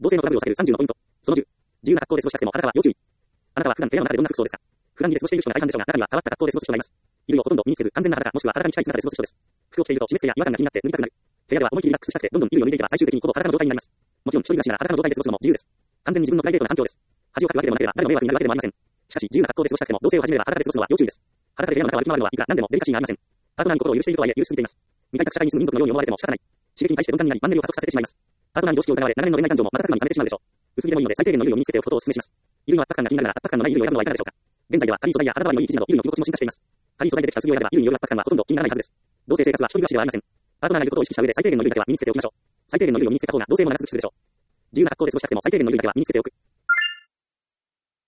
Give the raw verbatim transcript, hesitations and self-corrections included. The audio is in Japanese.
同性のトラブルを避けるさんじゅうのポイント。そのじゅう。自由な格好で過ごしたくても、あなたは要注意。あなたは普段部屋の中でどんな服装ですか？普段着で過ごしている人が大半でしょうが、中には変わった格好で過ごす人がいます。衣類をほとんど身につけず、完全な裸、もしくは裸に近い姿で過ごす人です。服を着ていると締め付けや違和感が気になって脱ぎたくなる。部屋では思い切りリラックスしたくて、どんどん衣類を脱いでいけば最終的にほぼ裸の状態になります。もちろん一人暮らしなら裸の状態で過ごすのも自由です。完全に自分のプライベートな環境です。恥をかくわけでもなければ誰の迷惑になるわけでもありません。しかし、自由な格好で過ごしたくても、同棲を始めれば裸で過ごすのは要注意です。裸で部屋の中を歩き回るのはいくら何でもデリカシーがありません。パートナーに心を許しているとはいえ許しすぎています。未開拓社会に住む民族のように思われても仕方ない。刺激に対して鈍感になり、マンネリを加速させてしまいます。パートナーに常識を疑われ、長年の恋愛感情も瞬く間に冷めてしまうでしょう。薄着でもいいので最低限の衣類を身につけておくことをお勧めします。衣類の圧迫感が気になるなら圧迫感のない衣類を選ぶのはいかがでしょうか。現在では軽い素材や肌触りのいい生地など衣類の着心地も進化しています。軽い素材でできた薄着を選べば衣類による圧迫感はほとんど気にならないはずです。同棲生活は一人暮らしではありません。パートナーがいることを意識した上で最低限の衣類だけは身につけておきましょう。最低限の衣類を身につけた方が同棲も長く続くでしょう。自由な格好で過ごしたくても最低限の衣類だけは身につけておく。